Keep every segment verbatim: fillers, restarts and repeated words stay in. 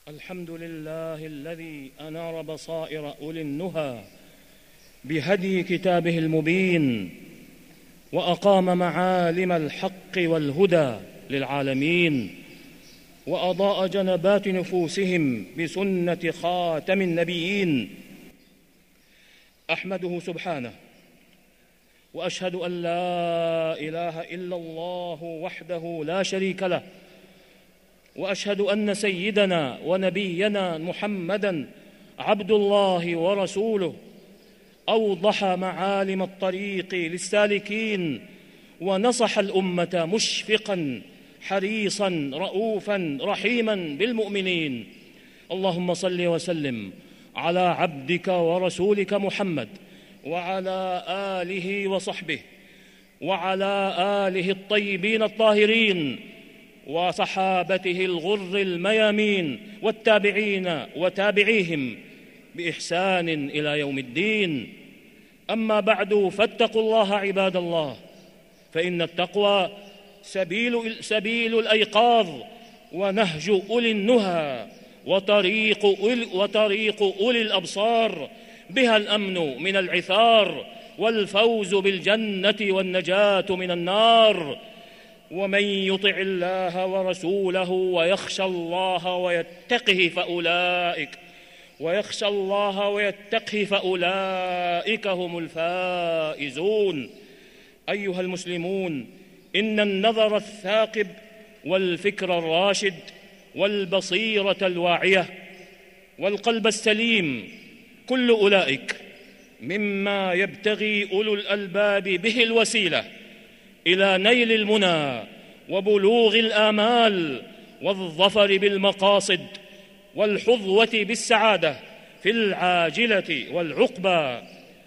الحمد لله الذي أنار بصائر أولي النهى بهدي كتابه المبين، وأقام معالم الحق والهدى للعالمين، وأضاء جنبات نفوسهم بسنة خاتم النبيين. أحمده سبحانه وأشهد أن لا إله إلا الله وحده لا شريك له، وأشهد أن سيدنا ونبينا محمدًا عبد الله ورسوله، أوضح معالم الطريق للسالكين، ونصح الأمة مشفقًا حريصًا رؤوفًا رحيمًا بالمؤمنين. اللهم صل وسلم على عبدك ورسولك محمد وعلى آله وصحبه وعلى آله الطيبين الطاهرين وصحابته الغر الميامين والتابعين وتابعيهم بإحسان إلى يوم الدين. أما بعد، فاتقوا الله عباد الله، فإن التقوى سبيل, سبيل الأيقاظ ونهج أولي النهى وطريق أولي, وطريق أولي الأبصار، بها الأمن من العثار والفوز بالجنة والنجاة من النار. ومن يطع الله ورسوله ويخشى الله ويتقه فأولئك ويخشى الله ويتقه فأولئك هم الفائزون. أيها المسلمون، إن النظر الثاقب والفكر الراشد والبصيرة الواعية والقلب السليم، كل أولئك مما يبتغي أولو الألباب به الوسيلة إلى نيل المنى وبلوغ الآمال والظفر بالمقاصد والحظوة بالسعادة في العاجلة والعقبى،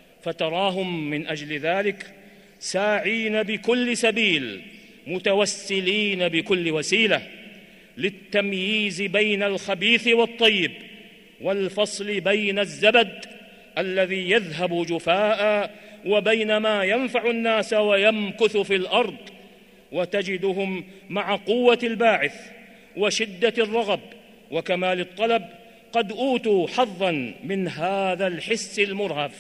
فتراهم من أجل ذلك ساعين بكل سبيل، متوسلين بكل وسيلة للتمييز بين الخبيث والطيب، والفصل بين الزبد الذي يذهب جفاء وبين ما ينفع الناس ويمكث في الأرض. وتجدهم مع قوة الباعث وشدة الرغب وكمال الطلب قد أوتوا حظاً من هذا الحس المرهف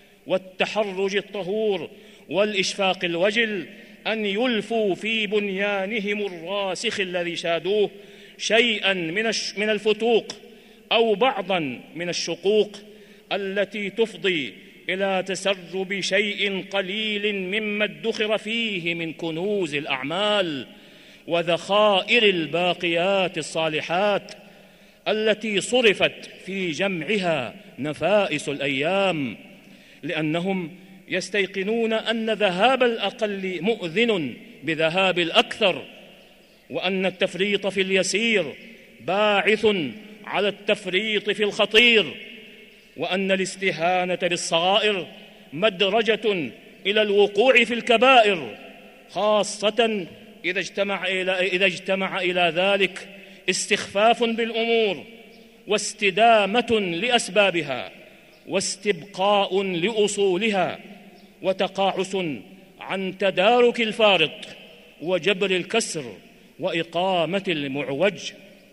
والتحرج الطهور والإشفاق الوجل، أن يلفوا في بنيانهم الراسخ الذي شادوه شيئاً من الفتوق أو بعضاً من الشقوق التي تفضي إلى تسرب شيء قليل مما ادخر فيه من كنوز الأعمال وذخائر الباقيات الصالحات التي صرفت في جمعها نفائس الأيام، لأنهم يستيقنون أن ذهاب الأقل مؤذن بذهاب الأكثر، وأن التفريط في اليسير باعث على التفريط في الخطير، وأن الاستهانة بالصغائر مدرجة إلى الوقوع في الكبائر، خاصة إذا اجتمع إلى, إذا اجتمع إلى ذلك استخفاف بالأمور واستدامة لأسبابها واستبقاء لأصولها وتقاعس عن تدارك الفارط وجبر الكسر وإقامة المعوج.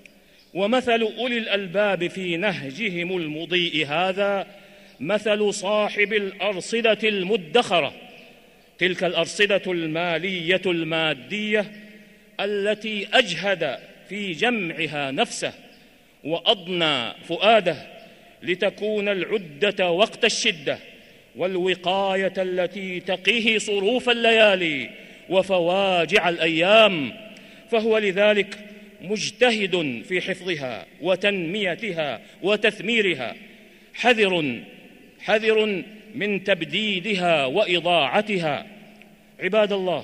ومثل أولي الألباب في نهجهم المضيء هذا مثل صاحب الأرصدة المدخرة، تلك الأرصدة المالية المادية التي أجهد في جمعها نفسه وأضنى فؤاده لتكون العدة وقت الشدة والوقاية التي تقيه صروف الليالي وفواجع الأيام، فهو لذلك مجتهد في حفظها وتنميتها وتثميرها، حذر حذر من تبديدها وإضاعتها. عباد الله،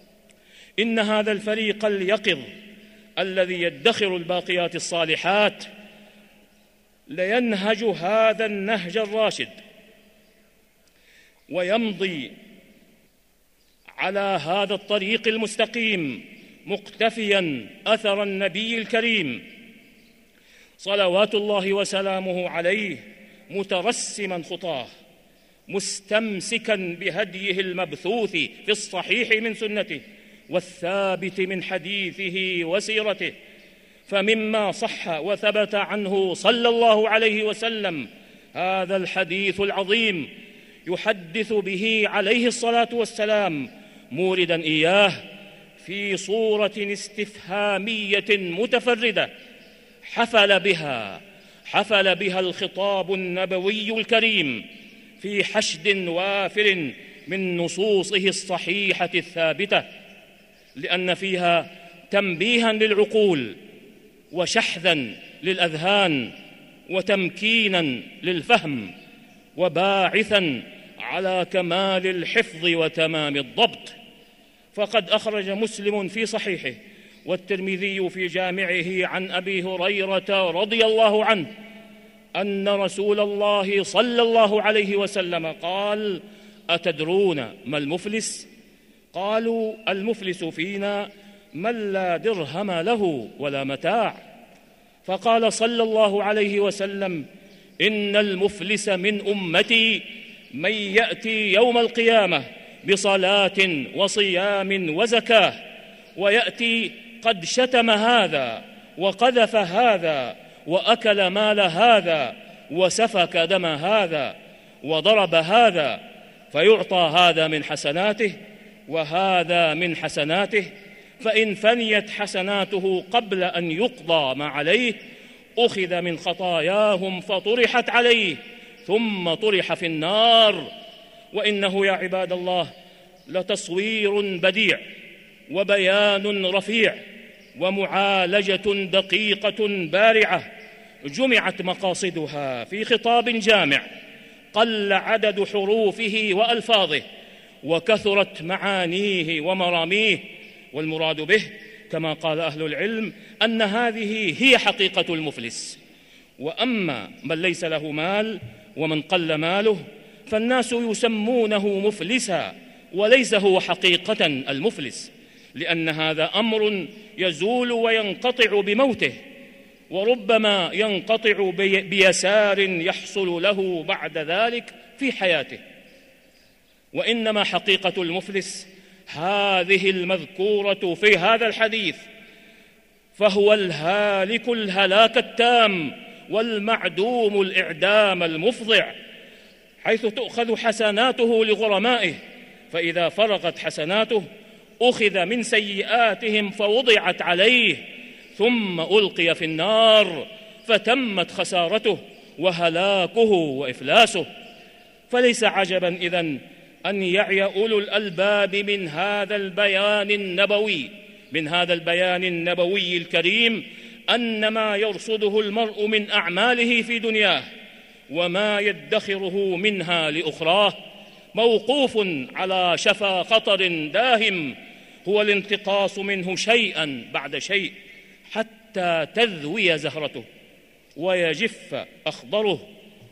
إن هذا الفريق اليقظ الذي يدخر الباقيات الصالحات لينهج هذا النهج الراشد ويمضي على هذا الطريق المستقيم مقتفياً أثر النبي الكريم صلوات الله وسلامه عليه، مترسماً خطاه، مستمسكاً بهديه المبثوث في الصحيح من سنته والثابت من حديثه وسيرته، فمما صح وثبت عنه صلى الله عليه وسلم هذا الحديث العظيم يحدث به عليه الصلاة والسلام موردا إياه في صورة استفهامية متفردة حفل بها حفل بها الخطاب النبوي الكريم في حشد وافر من نصوصه الصحيحة الثابتة، لأن فيها تنبيها للعقول وشحذا للأذهان وتمكينا للفهم وباعثا على كمال الحفظ وتمام الضبط. فقد أخرج مسلم في صحيحه والترمذي في جامعه عن أبي هريرة رضي الله عنه أن رسول الله صلى الله عليه وسلم قال: أتدرون ما المفلس؟ قالوا: المفلس فينا من لا درهم له ولا متاع. فقال صلى الله عليه وسلم: إن المفلس من أمتي من يأتي يوم القيامة بصلاة وصيام وزكاة، ويأتي قد شتم هذا وقذف هذا وأكل مال هذا وسفك دم هذا وضرب هذا، فيعطى هذا من حسناته وهذا من حسناته، فإن فنيت حسناته قبل أن يقضى ما عليه أخذ من خطاياهم فطرحت عليه ثم طرح في النار. وإنه يا عباد الله لتصوير بديع وبيان رفيع ومعالجة دقيقة بارعة جمعت مقاصدها في خطاب جامع قل عدد حروفه وألفاظه وكثرت معانيه ومراميه. والمراد به كما قال أهل العلم أن هذه هي حقيقة المفلس. وأما من ليس له مال ومن قل ماله فالناس يسمونه مفلسا وليس هو حقيقة المفلس، لأن هذا أمر يزول وينقطع بموته، وربما ينقطع بيسار يحصل له بعد ذلك في حياته. وإنما حقيقة المفلس هذه المذكورة في هذا الحديث، فهو الهالك الهلاك التام والمعدوم الإعدام المفضع، حيث تؤخذ حسناته لغرمائه، فإذا فرغت حسناته أخذ من سيئاتهم فوضعت عليه ثم ألقي في النار فتمت خسارته وهلاكه وإفلاسه. فليس عجبا إذن أن يعي أولو الألباب من هذا البيان النبوي من هذا البيان النبوي الكريم أن ما يرصده المرء من أعماله في دنياه وما يدخره منها لأخراه موقوف على شفا خطر داهم، هو الانتقاص منه شيئا بعد شيء حتى تذوي زهرته ويجف أخضره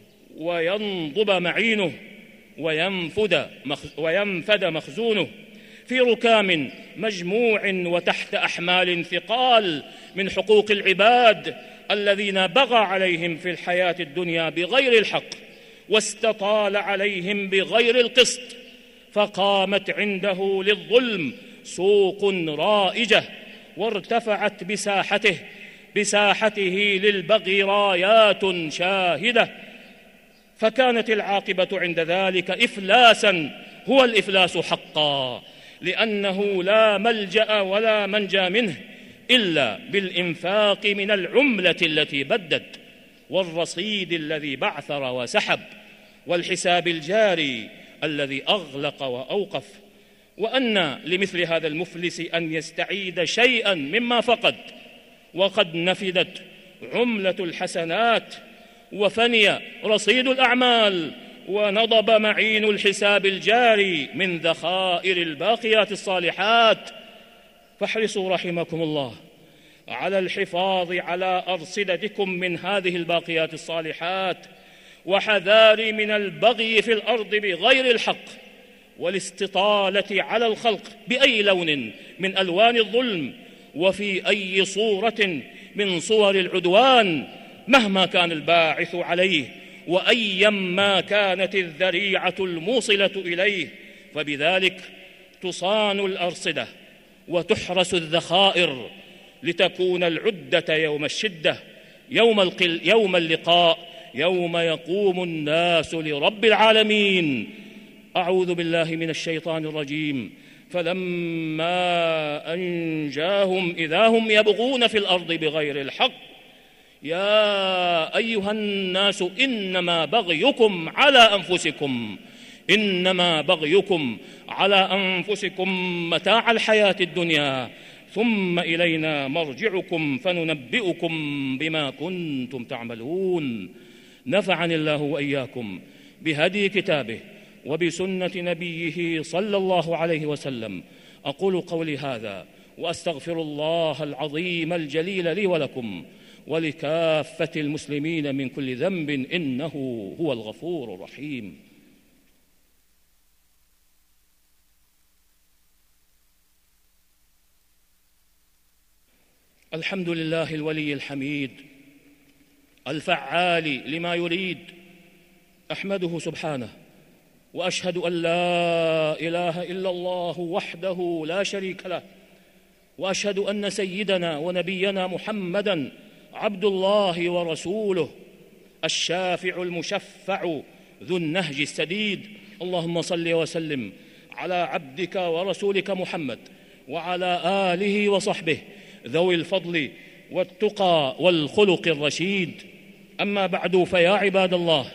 وينضب معينه وينفد, وينفد مخزونه في ركام مجموع وتحت أحمال ثقال من حقوق العباد الذين بغى عليهم في الحياة الدنيا بغير الحق واستطال عليهم بغير القسط، فقامت عنده للظلم سوق رائجة وارتفعت بساحته بساحته للبغي رايات شاهدة، فكانت العاقبة عند ذلك إفلاسا هو الإفلاس حقا، لأنه لا ملجأ ولا منجى منه إلا بالإنفاق من العملة التي بدت والرصيد الذي بعثر وسحب والحساب الجاري الذي أغلق وأوقف. وأن لمثل هذا المفلس أن يستعيد شيئا مما فقد وقد نفدت عملة الحسنات وفني رصيد الأعمال ونضب معين الحساب الجاري من ذخائر الباقيات الصالحات. فاحرصوا رحمكم الله على الحفاظ على أرصدتكم من هذه الباقيات الصالحات، وحذار من البغي في الأرض بغير الحق والاستطالة على الخلق بأي لون من ألوان الظلم وفي أي صورة من صور العدوان مهما كان الباعث عليه وأيما كانت الذريعة الموصلة إليه، فبذلك تصان الأرصدة وتحرس الذخائر لتكون العدة يوم الشدة، يوم, القل يوم اللقاء، يوم يقوم الناس لرب العالمين. أعوذ بالله من الشيطان الرجيم. فلما أنجاهم إذا هم يبغون في الأرض بغير الحق يا أيها الناس إنما بغيكم على أنفسكم إنما بغيكم على أنفسكم متاع الحياة الدنيا ثم إلينا مرجعكم فننبئكم بما كنتم تعملون. نفعني الله وإياكم بهدي كتابه وبسنة نبيه صلى الله عليه وسلم. أقول قولي هذا وأستغفر الله العظيم الجليل لي ولكم ولكافة المسلمين من كل ذنب إنه هو الغفور الرحيم. الحمد لله الولي الحميد الفعال لما يريد، أحمده سبحانه وأشهد أن لا إله إلا الله وحده لا شريك له، وأشهد أن سيدنا ونبينا محمدًا عبد الله ورسوله الشافع المشفع ذو النهج السديد. اللهم صل وسلم على عبدك ورسولك محمد وعلى آله وصحبه ذوي الفضل والتقى والخلق الرشيد. أما بعد، فيا عباد الله،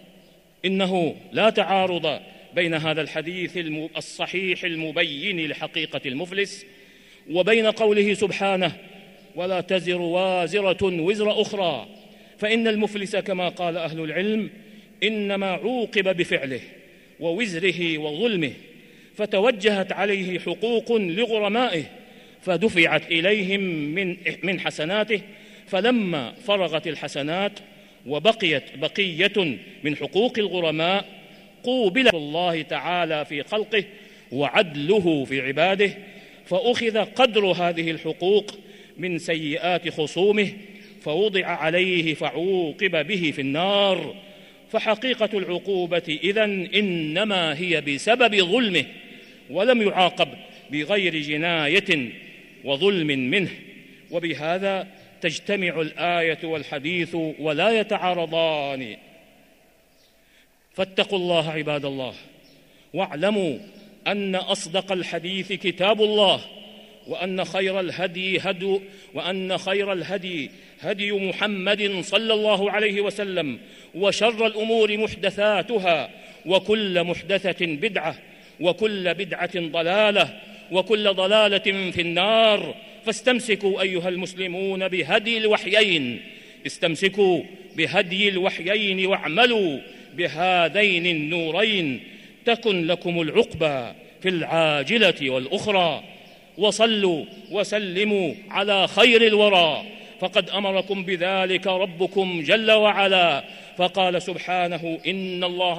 إنه لا تعارض بين هذا الحديث الصحيح المبين لحقيقة المفلس وبين قوله سبحانه ولا تزر وازرة وزر أخرى، فإن المفلس كما قال أهل العلم إنما عوقب بفعله ووزره وظلمه، فتوجهت عليه حقوق لغرمائه فدفعت إليهم من من حسناته، فلما فرغت الحسنات وبقيت بقية من حقوق الغرماء قوبل الله تعالى في خلقه وعدله في عباده، فأخذ قدر هذه الحقوق من سيئات خصومه فوضع عليه فعوقب به في النار. فحقيقة العقوبة إذن إنما هي بسبب ظلمه، ولم يعاقب بغير جناية وظلم منه. وبهذا تجتمع الآية والحديث ولا يتعارضان. فاتقوا الله عباد الله، واعلموا أن أصدق الحديث كتاب الله، وأن خير الهدي هدي وأن خير الهدي هدي محمد صلى الله عليه وسلم، وشر الأمور محدثاتها، وكل محدثة بدعة، وكل بدعة ضلالة، وكل ضلالة في النار. فاستمسكوا أيها المسلمون بهدي الوحيين استمسكوا بهدي الوحيين واعملوا بهذين النورين تكن لكم العقبى في العاجلة والأخرى. وصلوا وسلموا على خير الورى، فقد أمركم بذلك ربكم جل وعلا، فقال سبحانه إن الله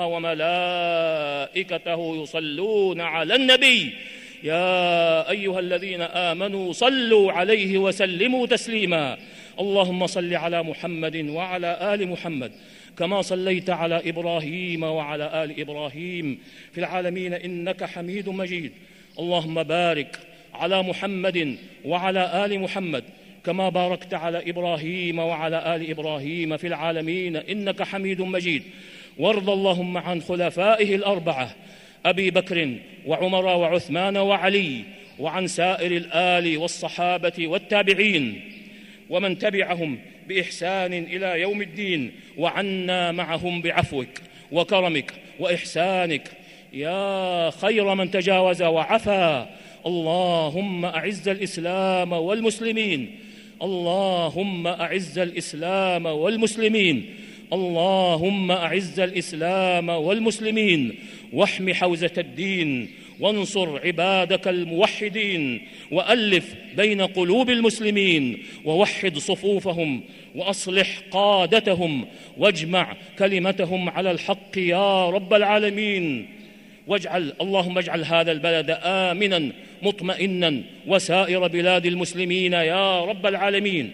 وملائكته يصلون على النبي يا أيها الذين آمنوا صلوا عليه وسلموا تسليما. اللهم صل على محمد وعلى آل محمد كما صليت على إبراهيم وعلى آل إبراهيم في العالمين إنك حميد مجيد. اللهم بارك على محمد وعلى آل محمد كما باركت على إبراهيم وعلى آل إبراهيم في العالمين إنك حميد مجيد. وارض اللهم عن خلفائه الأربعة أبي بكر وعمر وعثمان وعلي، وعن سائر الآل والصحابة والتابعين ومن تبعهم بإحسان إلى يوم الدين، وعنا معهم بعفوك وكرمك وإحسانك يا خير من تجاوز وعفا. اللهم أعز الإسلام والمسلمين اللهم أعز الإسلام والمسلمين اللهم أعز الإسلام والمسلمين واحم حوزة الدين، وانصر عبادك الموحدين، وألف بين قلوب المسلمين، ووحد صفوفهم، وأصلح قادتهم، واجمع كلمتهم على الحق يا رب العالمين. واجعل اللهم اجعل هذا البلد آمنا مطمئنا وسائر بلاد المسلمين يا رب العالمين.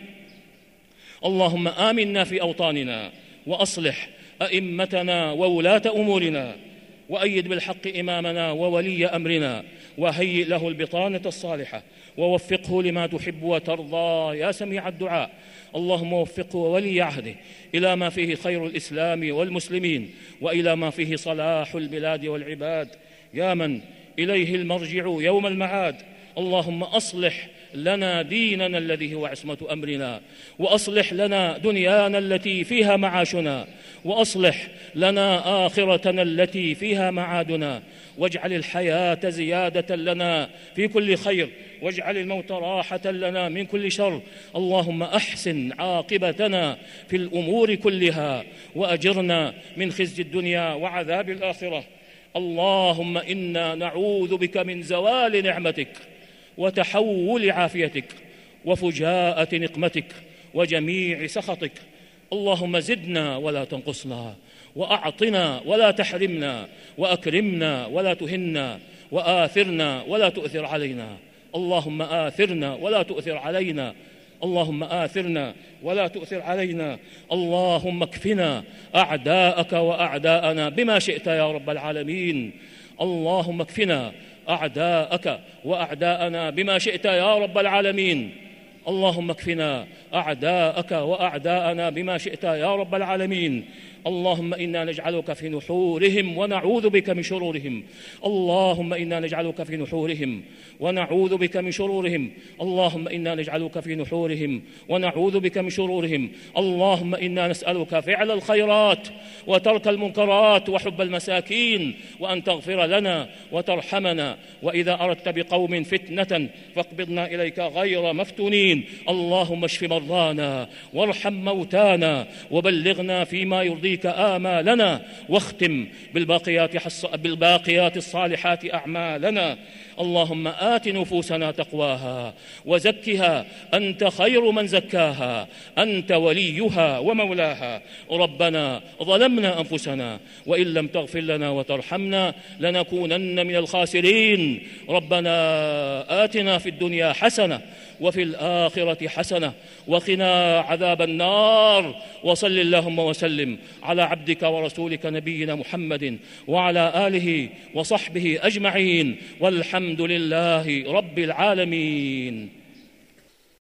اللهم آمنا في أوطاننا، وأصلح أئمتنا وولاة أمورنا، وأيد بالحق إمامنا وولي أمرنا، وهيئ له البطانة الصالحة ووفقه لما تحب وترضى يا سميع الدعاء. اللهم وفقه وولي عهده إلى ما فيه خير الإسلام والمسلمين وإلى ما فيه صلاح البلاد والعباد يا من إليه المرجع يوم المعاد. اللهم أصلح لنا ديننا الذي هو عصمة أمرنا، وأصلح لنا دنيانا التي فيها معاشنا، وأصلح لنا آخرتنا التي فيها معادنا، واجعل الحياة زيادة لنا في كل خير، واجعل الموت راحة لنا من كل شر. اللهم أحسن عاقبتنا في الأمور كلها، وأجرنا من خزي الدنيا وعذاب الآخرة. اللهم إنا نعوذ بك من زوال نعمتك وتحول عافيتك وفجاءة نقمتك وجميع سخطك. اللهم زدنا ولا تنقصنا، وأعطنا ولا تحرمنا، وأكرمنا ولا تهنا، وآثرنا ولا تؤثر علينا. اللهم آثرنا ولا تؤثر علينا، اللهم آثرنا ولا تؤثر علينا. اللهم اكفنا أعداءك وأعداءنا بما شئت يا رب العالمين. اللهم اكفنا أعداءك وأعداءنا بما شئت يا رب العالمين. اللهم اكفنا أعداءك وأعداءنا بما شئت يا رب العالمين. اللهم إنا نجعلك في نحورهم ونعوذ بك من شرورهم. اللهم إنا نجعلك في نحورهم ونعوذ بك من شرورهم. اللهم إنا نجعلك في نحورهم ونعوذ بك من شرورهم. اللهم إنا نسألك فعل الخيرات وترك المنكرات وحب المساكين، وأن تغفر لنا وترحمنا، وإذا أردت بقوم فتنة فاقبضنا إليك غير مفتونين. اللهم اشف مرضانا وارحم موتانا وبلغنا فيما يرضيك آمالنا، واختم بالباقيات, حص... بالباقيات الصالحات أعمالنا. اللهم آت نفوسنا تقواها وزكها أنت خير من زكاها، أنت وليها ومولاها. ربنا ظلمنا أنفسنا وإن لم تغفر لنا وترحمنا لنكونن من الخاسرين. ربنا آتنا في الدنيا حسنة وفي الآخرة حسنة وقنا عذاب النار. وصل اللهم وسلم على عبدك ورسولك نبينا محمد وعلى آله وصحبه أجمعين، والحمد لله رب العالمين.